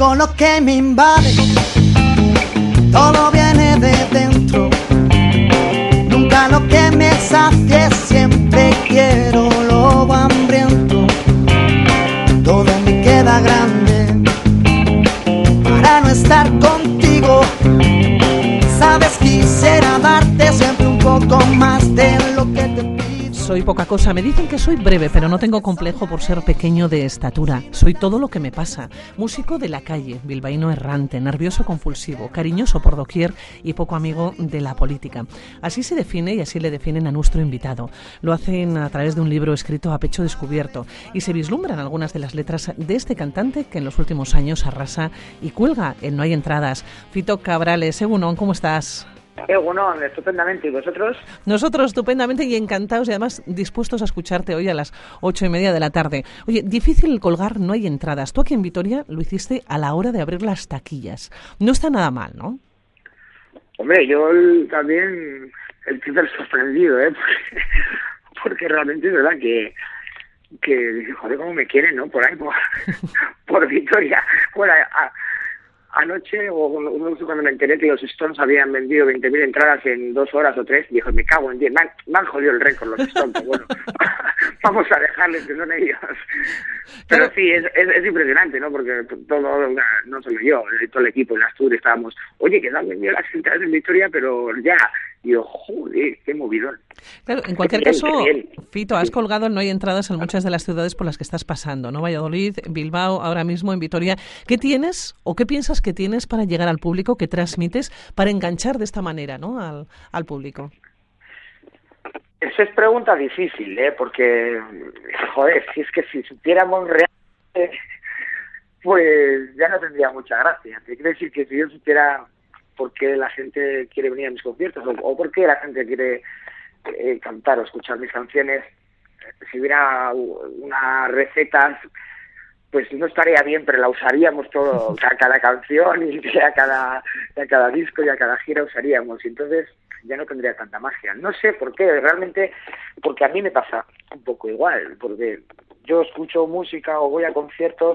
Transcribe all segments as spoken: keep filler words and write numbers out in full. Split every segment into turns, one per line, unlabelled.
Algo lo que me invade, todo viene de dentro. Nunca lo que me sacie, siempre quiero lobo hambriento. Todo me queda grande para no estar contigo. Sabes, quisiera darte siempre un poco más de lo que te pido.
Soy poca cosa. Me dicen que soy breve, pero no tengo complejo por ser pequeño de estatura. Soy todo lo que me pasa. Músico de la calle, bilbaíno errante, nervioso compulsivo, cariñoso por doquier y poco amigo de la política. Así se define y así le definen a nuestro invitado. Lo hacen a través de un libro escrito a pecho descubierto y se vislumbran algunas de las letras de este cantante que en los últimos años arrasa y cuelga en No hay entradas. Fito Cabrales, Egunon, ¿cómo estás?
Eh, bueno, estupendamente. ¿Y vosotros?
Nosotros estupendamente y encantados y además dispuestos a escucharte hoy a las ocho y media de la tarde. Oye, difícil colgar, No hay entradas. Tú aquí en Vitoria lo hiciste a la hora de abrir las taquillas. No está nada mal, ¿no?
Hombre, yo también el súper sorprendido, ¿eh? Porque, porque realmente es verdad que, que joder, cómo me quieren, ¿no? Por ahí, por, por Vitoria. Bueno, a, anoche, o cuando me enteré que los Stones habían vendido veinte mil entradas en dos horas o tres, dijo, me cago en diez, me han, me han jodido el récord los Stones, bueno, vamos a dejarles que son ellos. Pero sí, es, es, es impresionante, ¿no? Porque todo, no solo yo, todo el equipo en Asturias estábamos, oye, que no han vendido las entradas en Vitoria, pero ya. Y yo, joder, qué movidón.
Claro, en cualquier
bien,
caso,
bien.
Fito, has colgado el No hay entradas en muchas de las ciudades por las que estás pasando, ¿no? Valladolid, Bilbao, ahora mismo en Vitoria. ¿Qué tienes o qué piensas que tienes para llegar al público, que transmites, para enganchar de esta manera, ¿no? al, al público?
Esa es pregunta difícil, ¿eh? Porque, joder, si es que si supiéramos realmente, pues ya no tendría mucha gracia. Te quiero decir que si yo supiera por qué la gente quiere venir a mis conciertos o, o por qué la gente quiere eh, cantar o escuchar mis canciones, si hubiera unas recetas, pues no estaría bien, pero la usaríamos todo, o sea, cada canción y a cada, a cada disco y a cada gira usaríamos. Y entonces ya no tendría tanta magia. No sé por qué, realmente, porque a mí me pasa un poco igual, porque yo escucho música o voy a conciertos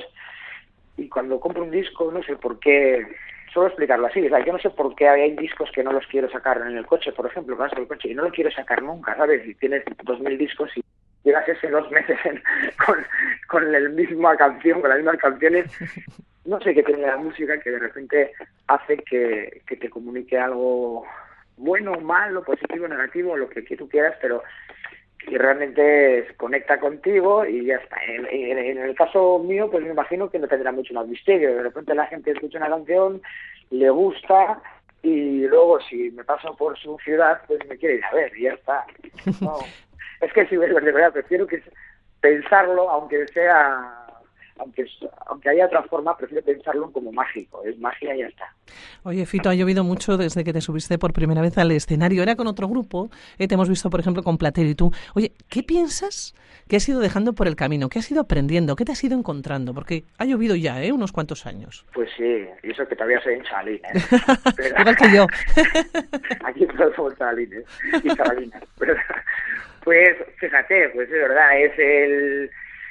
y cuando compro un disco, no sé por qué, suelo explicarlo así, o sea, yo no sé por qué hay discos que no los quiero sacar en el coche, por ejemplo, vas el coche y no lo quiero sacar nunca, ¿sabes? Si tienes dos mil discos y llegas ese dos meses en, con, con la misma canción, con las mismas canciones, no sé qué tiene la música que de repente hace que, que te comunique algo bueno, malo, positivo, negativo, lo que tú quieras, pero que realmente se conecta contigo y ya está. En, en, en el caso mío, pues me imagino que no tendrá mucho más misterio. De repente la gente escucha una canción, le gusta y luego si me paso por su ciudad, pues me quiere ir a ver y ya está. No. Es que si de verdad prefiero que pensarlo, aunque sea, aunque aunque haya otra forma, prefiero pensarlo como mágico, es magia y ya está.
Oye, Fito, ha llovido mucho desde que te subiste por primera vez al escenario. Era con otro grupo, eh, te hemos visto, por ejemplo, con Platero y tú. Oye, ¿qué piensas que has ido dejando por el camino? ¿Qué has ido aprendiendo? ¿Qué te has ido encontrando? Porque ha llovido ya, ¿eh? Unos cuantos años.
Pues sí, y eso que todavía soy en chalín, ¿eh? Pero...
Igual que yo.
Aquí todos somos chalines y chavalinas. Pero... Pues fíjate, pues es verdad, es el...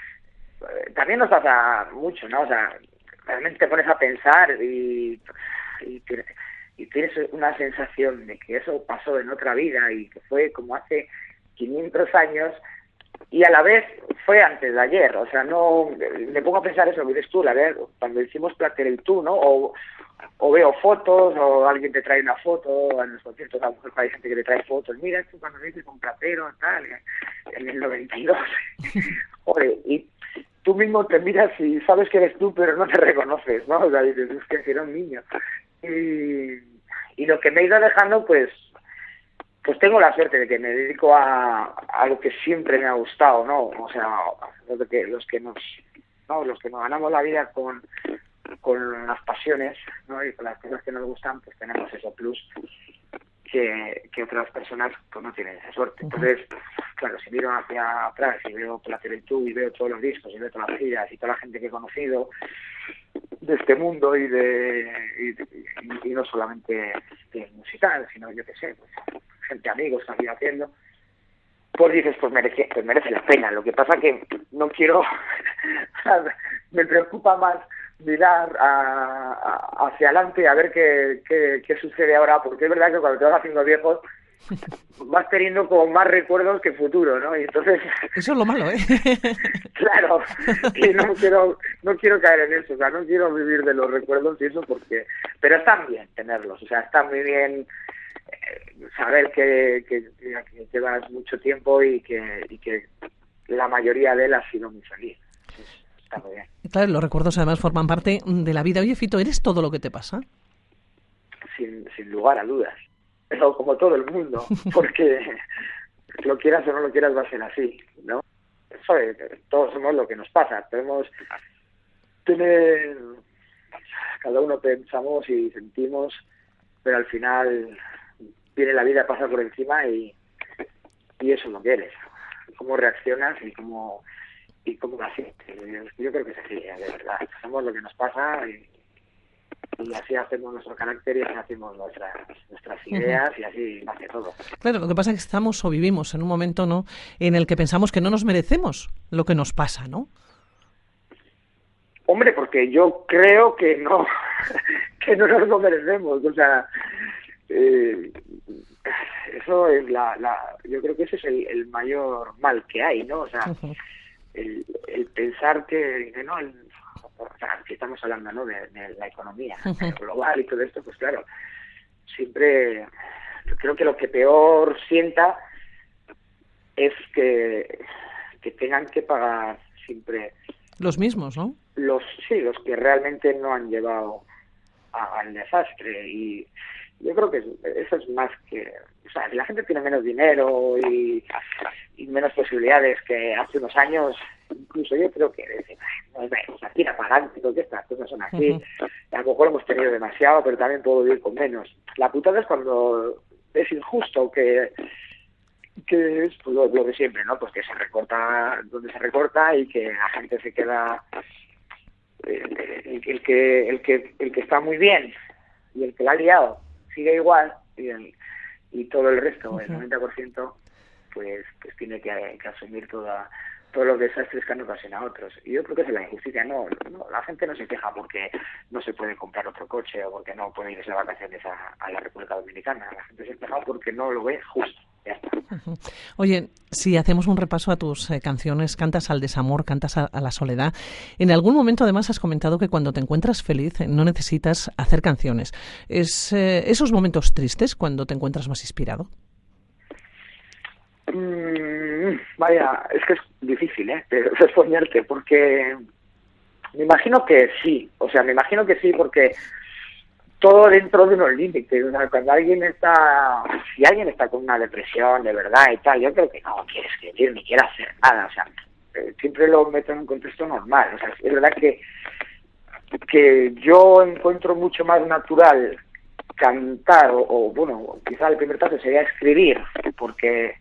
También nos pasa mucho, ¿no? O sea, realmente te pones a pensar y, y, y tienes una sensación de que eso pasó en otra vida y que fue como hace quinientos años y a la vez fue antes de ayer. O sea, no... Me pongo a pensar eso, dices tú, la ver, cuando hicimos Platero y tú, ¿no? O, o veo fotos, o alguien te trae una foto, en los conciertos a lo mejor hay gente que te trae fotos, mira esto cuando me hice con Platero, tal, en el noventa y dos. Joder, y tú mismo te miras y sabes que eres tú, pero no te reconoces, ¿no? O sea, dices, es que era un niño. Y, y lo que me he ido dejando, pues, pues tengo la suerte de que me dedico a, a lo que siempre me ha gustado, ¿no? O sea, los que, los que nos, ¿no? Los que nos ganamos la vida con con las pasiones, ¿no? Y con las cosas que nos gustan, pues tenemos ese plus que, que otras personas pues no tienen esa suerte. Entonces, claro, si miro hacia atrás y veo Platero y tú y veo todos los discos y veo todas las giras y toda la gente que he conocido de este mundo y de y, y, y no solamente de musical, sino yo qué sé, pues gente, amigos que han ido haciendo, pues dices, pues merece, pues merece la pena. Lo que pasa que no quiero, me preocupa más mirar a, a, hacia adelante a ver qué, qué, qué sucede ahora, porque es verdad que cuando te vas haciendo viejos vas teniendo como más recuerdos que futuro, ¿no? Y entonces
eso es lo malo, ¿eh?
Claro, y no quiero no quiero caer en eso, o sea, no quiero vivir de los recuerdos y eso porque, pero está bien tenerlos, o sea, está muy bien eh, saber que, que, que llevas mucho tiempo y que y que la mayoría de él ha sido muy feliz. Está muy bien.
Claro, los recuerdos además forman parte de la vida. Oye, Fito, ¿eres todo lo que te pasa?
Sin, sin lugar a dudas. Eso como todo el mundo, porque lo quieras o no lo quieras va a ser así, ¿no? Eso es, todos somos lo que nos pasa. Podemos tener, cada uno pensamos y sentimos, pero al final viene la vida, pasa por encima y, y eso es lo que eres. Cómo reaccionas y cómo y cómo lo haces. Yo creo que es así, de verdad. Somos lo que nos pasa y, y así hacemos nuestro carácter y así hacemos nuestras nuestras ideas y así nace todo.
Claro, lo que pasa es que estamos o vivimos en un momento, ¿no?, en el que pensamos que no nos merecemos lo que nos pasa, ¿no?
Hombre, porque yo creo que no, que no nos lo merecemos, o sea, eh, eso es la, la, yo creo que ese es el, el mayor mal que hay, ¿no? O sea, uh-huh. el, el pensar que, que no, el, o sea, que estamos hablando, ¿no?, de, de la economía uh-huh. global y todo esto, pues claro, siempre, yo creo que lo que peor sienta es que, que tengan que pagar siempre
los mismos, ¿no?
Los sí, los que realmente no han llevado a, al desastre, y yo creo que eso es más que, o sea, si la gente tiene menos dinero y, y menos posibilidades que hace unos años, incluso yo creo que dicen, no, o sea, tira para adelante, porque estas cosas son así, uh-huh. a lo mejor hemos tenido demasiado, pero también puedo vivir con menos. La putada es cuando es injusto que que es pues, lo, lo de siempre, ¿no? Pues que se recorta donde se recorta y que la gente se queda el, el, el que el que el que está muy bien y el que la ha liado sigue igual y el, y todo el resto, el noventa por ciento, pues pues tiene que, que asumir toda todos los desastres que han ocasionado a otros. Y yo creo que es la injusticia. No, no, la gente no se queja porque no se puede comprar otro coche o porque no puede irse de vacaciones a, a la República Dominicana. La gente se queja porque no lo ve justo. Ya está.
Uh-huh. Oye, si hacemos un repaso a tus eh, canciones, cantas al desamor, cantas a, a la soledad. En algún momento además has comentado que cuando te encuentras feliz eh, no necesitas hacer canciones. ¿Es eh, esos momentos tristes cuando te encuentras más inspirado?
Mm, vaya, es que es difícil, ¿eh? responderte, porque me imagino que sí, o sea, me imagino que sí, porque todo dentro de unos límites. O sea, cuando alguien está, si alguien está con una depresión de verdad y tal, yo creo que no quiere escribir ni quiere hacer nada, o sea, eh, siempre lo meto en un contexto normal. O sea, es verdad que que yo encuentro mucho más natural cantar o, o bueno, quizá el primer paso sería escribir, porque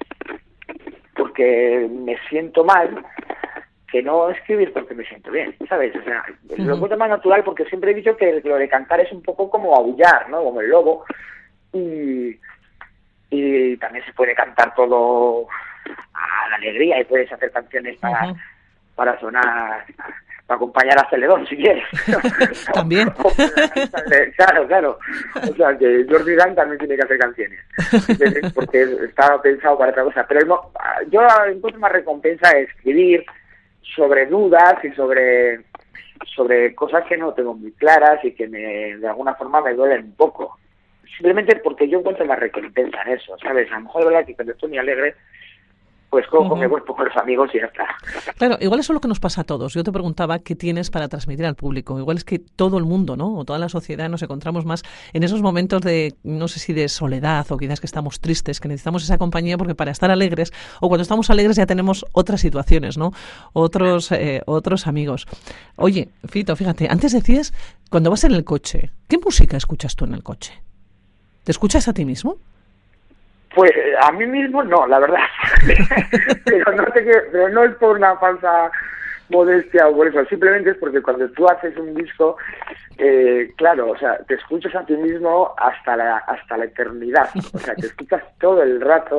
porque me siento mal, que no escribir porque me siento bien, ¿sabes? O sea, uh-huh. lo encuentro más natural porque siempre he dicho que lo de cantar es un poco como aullar, ¿no? Como el lobo, y, y también se puede cantar todo a la alegría y puedes hacer canciones para, uh-huh. para sonar, para acompañar a Celedón, si quieres.
También.
Claro, claro. O sea, que Jordi Dan también tiene que hacer canciones, porque estaba pensado para otra cosa. Pero no, yo encuentro más recompensa de escribir sobre dudas y sobre sobre cosas que no tengo muy claras y que me, de alguna forma me duelen un poco. Simplemente porque yo encuentro más recompensa en eso, ¿sabes? A lo mejor es verdad que cuando estoy muy alegre, pues cojo, uh-huh. me vuelvo con los amigos y ya está.
Claro, igual eso es lo que nos pasa a todos. Yo te preguntaba qué tienes para transmitir al público. Igual es que todo el mundo, ¿no? O toda la sociedad nos encontramos más en esos momentos de, no sé si de soledad o quizás que estamos tristes, que necesitamos esa compañía porque para estar alegres, o cuando estamos alegres ya tenemos otras situaciones, ¿no? Otros, eh, otros amigos. Oye, Fito, fíjate, antes decías, cuando vas en el coche, ¿qué música escuchas tú en el coche? ¿Te escuchas a ti mismo?
Pues a mí mismo no, la verdad. pero, no te, pero no es por una falsa modestia o por eso, simplemente es porque cuando tú haces un disco, eh, claro, o sea, te escuchas a ti mismo hasta la hasta la eternidad, o sea, te escuchas todo el rato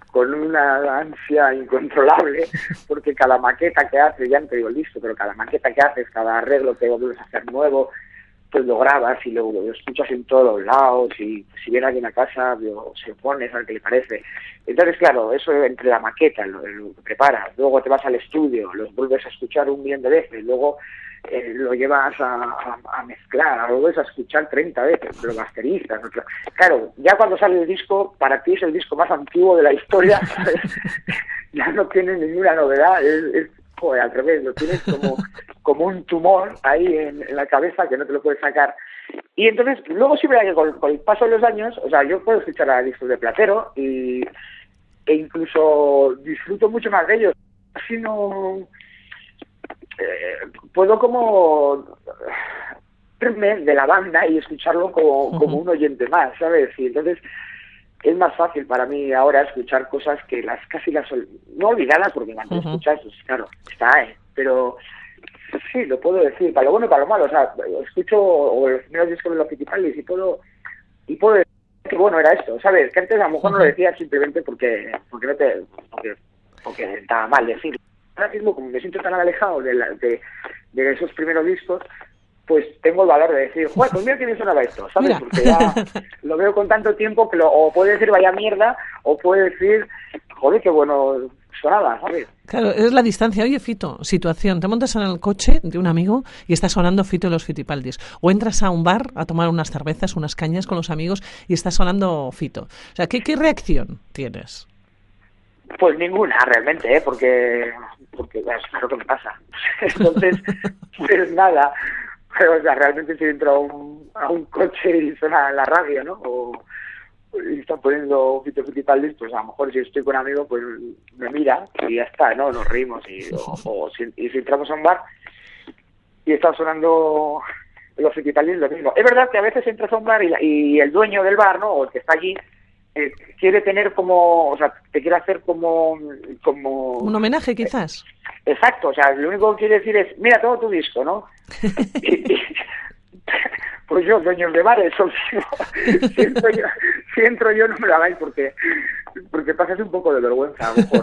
con una ansia incontrolable, porque cada maqueta que haces, ya no te digo listo, pero cada maqueta que haces, cada arreglo que vuelves a hacer nuevo, pues lo grabas y luego lo escuchas en todos los lados, y si viene alguien a casa lo, se pone, a ver qué le parece. Entonces, claro, eso entre la maqueta, lo, lo que preparas, luego te vas al estudio, los vuelves a escuchar un millón de veces, luego eh, lo llevas a, a, a mezclar, lo vuelves a escuchar treinta veces, lo masterizas. Claro, ya cuando sale el disco, para ti es el disco más antiguo de la historia, ¿sabes? Ya no tienes ninguna novedad, es, es joder, al revés, lo tienes como, como un tumor ahí en, en la cabeza que no te lo puedes sacar. Y entonces, luego sí verá que con, con el paso de los años, o sea, yo puedo escuchar a discos de Platero y, e incluso disfruto mucho más de ellos. Así no... Eh, puedo como irme de la banda y escucharlo como, como un oyente más, ¿sabes? Y entonces es más fácil para mí ahora escuchar cosas que las casi las no olvidadas, porque cuando uh-huh. escuchas, pues claro, está, ¿eh? Pero sí, lo puedo decir, para lo bueno y para lo malo. O sea, escucho o los primeros discos de los Fittipaldis y puedo y puedo decir que bueno era esto, ¿sabes? Que antes a lo mejor uh-huh. no lo decía simplemente porque porque no te porque, porque estaba mal decirlo. Ahora mismo, como me siento tan alejado de, la, de, de esos primeros discos, pues tengo el valor de decir, joder, pues mira que bien sonaba esto, ¿sabes? Mira. Porque ya lo veo con tanto tiempo que lo, o puede decir vaya mierda, o puede decir, joder, qué bueno sonaba, ¿sabes?
Claro, es la distancia. Oye, Fito, situación, te montas en el coche de un amigo y está sonando Fito y los Fittipaldis, o entras a un bar a tomar unas cervezas, unas cañas con los amigos y está sonando Fito. O sea, ¿qué, qué reacción tienes?
Pues ninguna, realmente, ¿eh? Porque, porque es claro que me pasa. Entonces, pues nada. Pero, o sea, realmente si entro a un, a un coche y suena la radio, ¿no? O y están poniendo Fito Fittipaldis, pues a lo mejor si estoy con amigos, pues me mira y ya está, ¿no? Nos reímos. Y, o, o si, y si entramos a un bar y está sonando los Fittipaldis, lo mismo. Es verdad que a veces entras a un bar y, y el dueño del bar, ¿no? O el que está allí, Eh, quiere tener como, o sea, te quiere hacer como, como...
un homenaje, quizás.
Eh, exacto, o sea, lo único que quiere decir es, mira todo tu disco, ¿no? y, y, pues yo, dueños de bares, si entro yo, si entro yo no me lo hagáis porque porque pasas un poco de vergüenza, a lo mejor.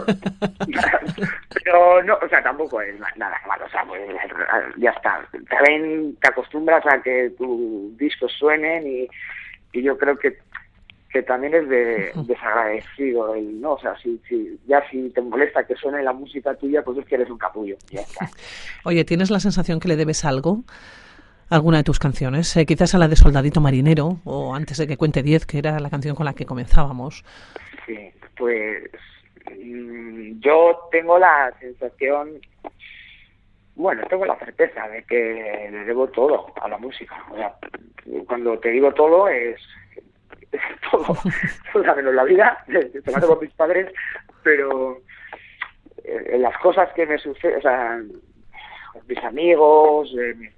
Pero no, o sea, tampoco es nada malo, o sea, pues ya está. También te acostumbras a que tus discos suenen y, y yo creo que que también es de desagradecido el, no, o sea, si, si ya si te molesta que suene la música tuya, pues es que eres un capullo, ya está.
Oye, ¿tienes la sensación que le debes algo a alguna de tus canciones? Eh, quizás a la de Soldadito Marinero, o antes de que cuente diez, que era la canción con la que comenzábamos.
Sí, pues mmm, yo tengo la sensación, bueno, tengo la certeza de que le debo todo a la música. O sea, cuando te digo todo es todo, o sea, menos la vida, tomando por mis padres, pero eh, las cosas que me suceden, o sea, mis amigos, eh, mis,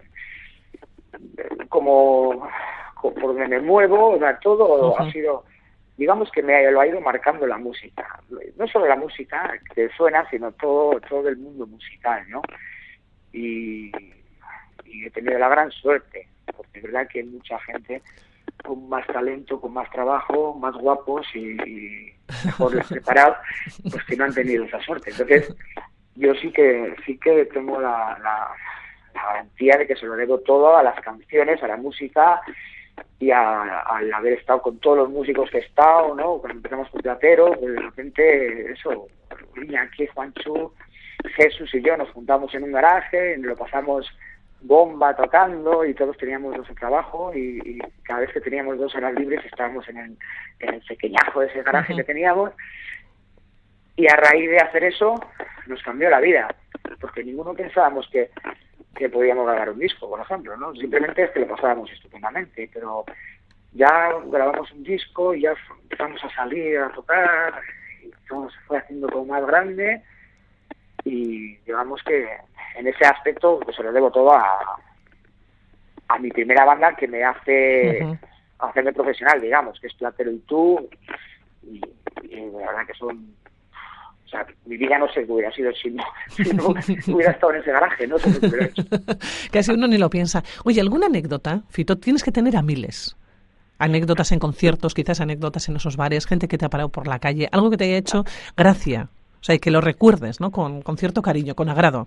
eh, como, como por donde me muevo, o sea, todo uh-huh. ha sido, digamos que me lo ha ido marcando la música, no solo la música que suena, sino todo, todo el mundo musical, ¿no? Y, y he tenido la gran suerte, porque es verdad que hay mucha gente con más talento, con más trabajo, más guapos y, y mejor preparados, pues que no han tenido esa suerte. Entonces, yo sí que sí que tengo la, la, la garantía de que se lo debo todo a las canciones, a la música y a, al haber estado con todos los músicos que he estado, ¿no? Cuando empezamos con Platero, pues de repente, eso, Iñaki, Juancho, Jesús y yo nos juntamos en un garaje, lo pasamos bomba tocando y todos teníamos nuestro trabajo y, y cada vez que teníamos dos horas libres estábamos en el, en el pequeñajo de ese garaje uh-huh. que teníamos, y a raíz de hacer eso nos cambió la vida, porque ninguno pensábamos que, que podíamos grabar un disco, por ejemplo, ¿no? Simplemente es que lo pasábamos estupendamente, pero ya grabamos un disco y ya empezamos a salir a tocar y todo se fue haciendo como más grande. Y digamos que en ese aspecto pues se lo debo todo a, a mi primera banda que me hace uh-huh. hacerme profesional, digamos, que es Platero y tú, y, y la verdad que son, o sea, mi vida no sé qué hubiera sido si no, si no hubiera estado en ese garaje, no sé qué hubiera hecho.
Casi uno ni lo piensa. Oye, ¿alguna anécdota, Fito? Tienes que tener a miles. anécdotas en conciertos, quizás anécdotas en esos bares, gente que te ha parado por la calle, algo que te haya hecho gracia, o sea, y que lo recuerdes, ¿no? Con, con cierto cariño, con agrado.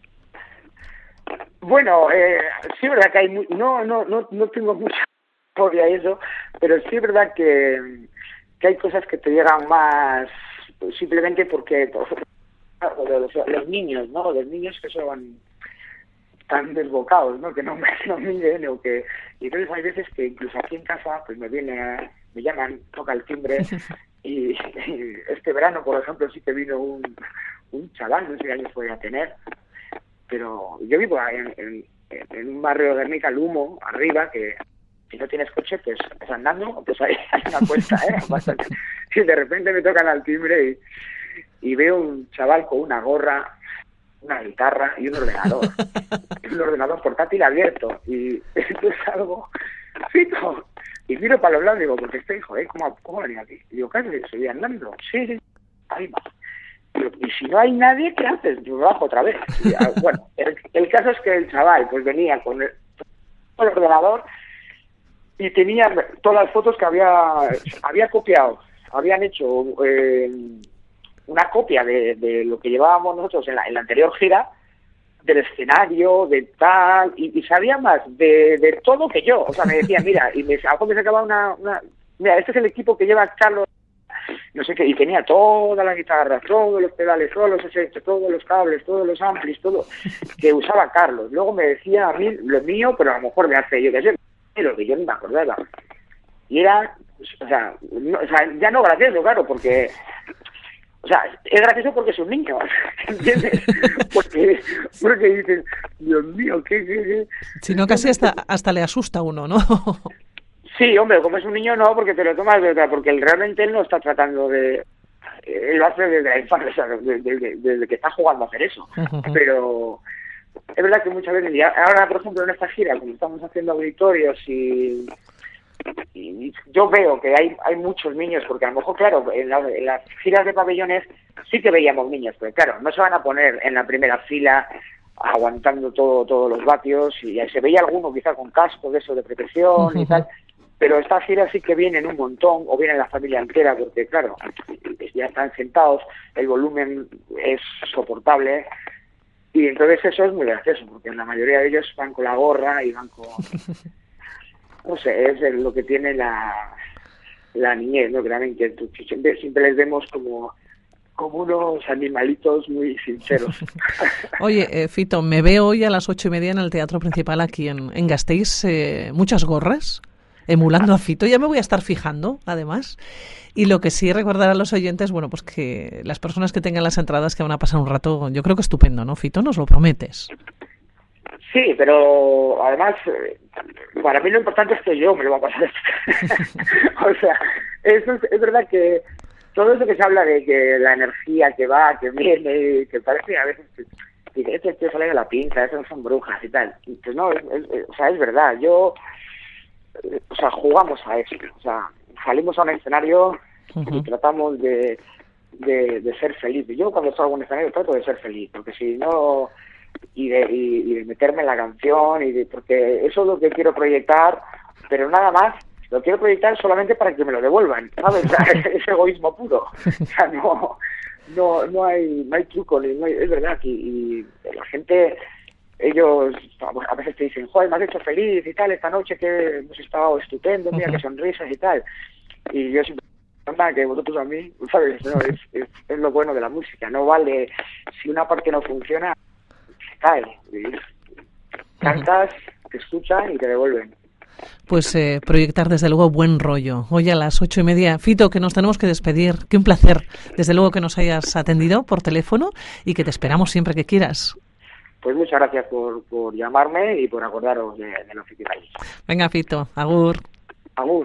Bueno, eh, sí es verdad que hay muy, no, no, no, no tengo mucha fobia a eso, pero sí es verdad que, que hay cosas que te llegan más simplemente porque los, los niños, ¿no? Los niños que son tan desbocados, ¿no? Que no me, no miden o que, y entonces hay veces que incluso aquí en casa pues me viene, me llaman, toca el timbre y, y este verano, por ejemplo, sí que vino un, un chaval, no sé qué años podía tener, pero yo vivo en, en, en un barrio de Guernica, Lumo, arriba, que si no tienes coche, pues, pues andando, pues hay, hay una cuesta, ¿eh? Bastante. Y de repente me tocan al timbre y, y veo un chaval con una gorra, una guitarra y un ordenador. un ordenador portátil abierto. Y entonces salgo, Fito, y miro para los lados y digo, porque este hijo, ¿eh? ¿Cómo, cómo venía aquí? Y digo, ¿qué haces? ¿Seguí andando? Sí, sí, ahí va. Y si no hay nadie, ¿qué haces? Yo bajo otra vez. Y, bueno, el, el caso es que el chaval pues venía con el, con el ordenador y tenía todas las fotos que había había copiado. Habían hecho eh, una copia de, de lo que llevábamos nosotros en la, en la anterior gira, del escenario, de tal, y, y sabía más de, de todo que yo. O sea, me decía, mira, y me, algo me sacaba una, una... Mira, este es el equipo que lleva Carlos, no sé qué, y tenía todas las guitarras, todos los pedales, todos los efectos, todos los cables, todos los amplis, todo que usaba Carlos. Luego me decía a mí lo mío, pero a lo mejor me hace yo que sé, lo que yo no me acordaba. Y era, o sea, no, o sea, ya no gracioso, claro, porque, o sea, es gracioso porque es un niño, ¿entiendes? Porque, porque dices, Dios mío, ¿qué, qué, qué?
Si no, casi hasta, hasta le asusta a uno, ¿no?
Sí, hombre, como es un niño no, porque te lo tomas de otra, porque él, realmente él no está tratando de... Él lo hace desde la infancia, o sea, desde, desde, desde que está jugando a hacer eso. Pero es verdad que muchas veces, y ahora por ejemplo en esta gira, como estamos haciendo auditorios y, y yo veo que hay hay muchos niños, porque a lo mejor, claro, en, la, en las giras de pabellones sí que veíamos niños, pero claro, no se van a poner en la primera fila aguantando todo todos los vatios, y se veía alguno quizá con casco de eso de protección y tal. Pero esta gira sí que vienen un montón, o viene la familia entera, porque claro, ya están sentados, el volumen es soportable, y entonces eso es muy gracioso, porque la mayoría de ellos van con la gorra y van con... No sé, es lo que tiene la, la niñez, ¿no? Claramente, siempre, siempre les vemos como, como unos animalitos muy sinceros.
Oye, eh, Fito, me veo hoy a las ocho y media en el Teatro Principal aquí en, en Gasteiz, eh, muchas gorras, emulando a Fito, ya me voy a estar fijando, además. Y lo que sí recordar a los oyentes, bueno, pues que las personas que tengan las entradas que van a pasar un rato, yo creo que estupendo, ¿no, Fito? ¿Nos lo prometes?
Sí, pero además, para mí lo importante es que yo me lo voy a pasar. O sea, eso es, es verdad que todo eso que se habla de que la energía que va, que viene, que parece a veces que, que este tío sale de la pinza, esos son brujas y tal. Pues no, es, es, o sea, es verdad, yo... O sea, jugamos a eso, o sea, salimos a un escenario uh-huh. y tratamos de, de, de ser felices. Yo cuando salgo a un escenario trato de ser feliz, porque si no, y de, y, y de meterme en la canción, y de, porque eso es lo que quiero proyectar, pero nada más, lo quiero proyectar solamente para que me lo devuelvan, ¿sabes? O sea, es egoísmo puro, o sea, no, no, no hay, no hay truco, ni, no hay, es verdad, y, y la gente... Ellos a veces te dicen, joder, me has hecho feliz y tal, esta noche que hemos estado estupendo, mira uh-huh. qué sonrisas y tal. Y yo siempre digo, que vosotros a mí, ¿sabes? No, es, es, es lo bueno de la música, no vale, si una parte no funciona, se cae. Y cantas, te escuchan y te devuelven.
Pues eh, proyectar desde luego buen rollo. Hoy a las ocho y media. Fito, que nos tenemos que despedir. Qué un placer, desde luego, que nos hayas atendido por teléfono y que te esperamos siempre que quieras.
Pues muchas gracias por, por llamarme y por acordaros de, de los festivales.
Venga, Fito, agur.
Agur.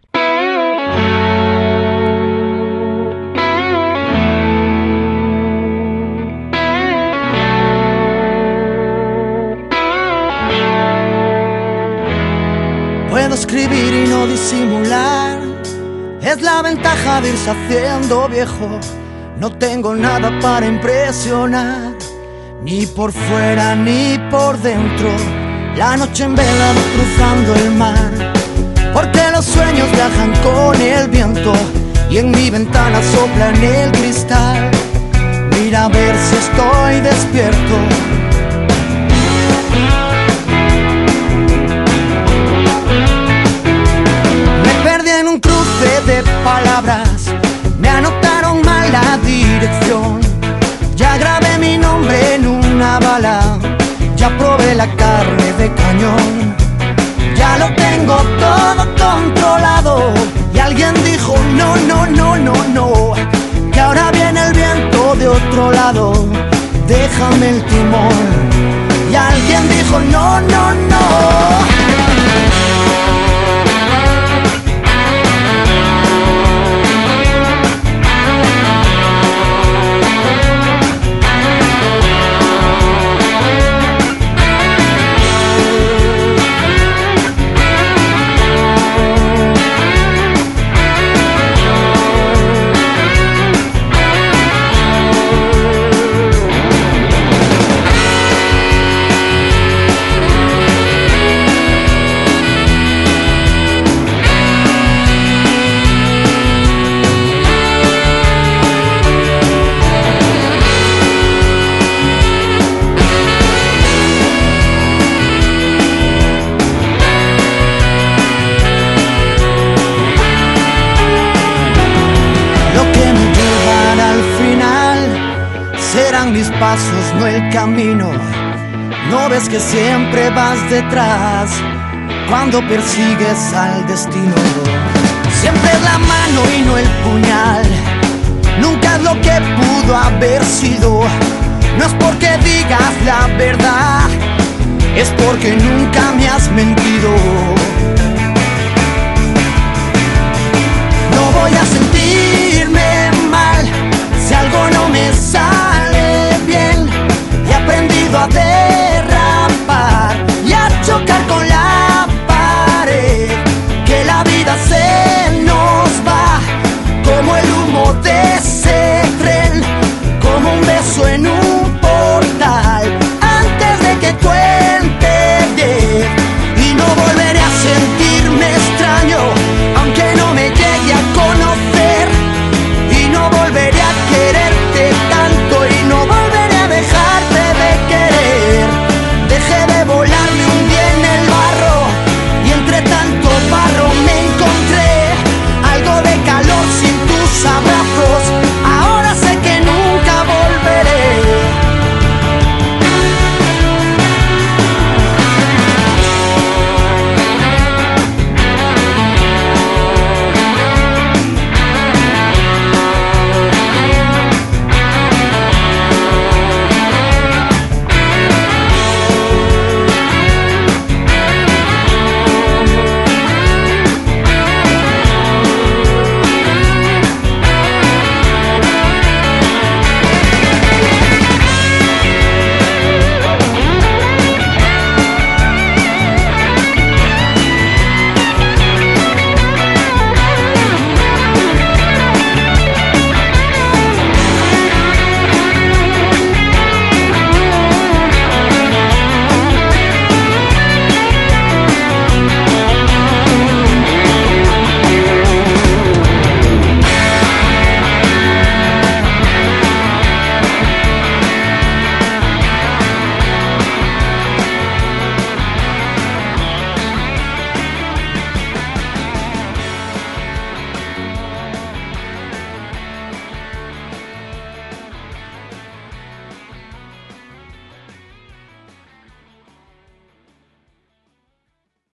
Puedo escribir y no disimular, es la ventaja de irse haciendo viejo. No tengo nada para impresionar, ni por fuera ni por dentro. La noche en vela cruzando el mar, porque los sueños juegan con el viento y en mi ventana soplan el cristal. Mira a ver si estoy despierto. Me perdí en un cruce de palabras, me anotaron mal la dirección. Ya grabé mi nombre en una bala, ya probé la carne de cañón. Ya lo tengo todo controlado y alguien dijo no, no, no, no, no, que ahora viene el viento de otro lado, déjame el timón. Y alguien dijo no, no, no. Mis pasos, no el camino. No ves que siempre vas detrás cuando persigues al destino. Siempre es la mano y no el puñal. Nunca es lo que pudo haber sido. No es porque digas la verdad, es porque nunca me has mentido.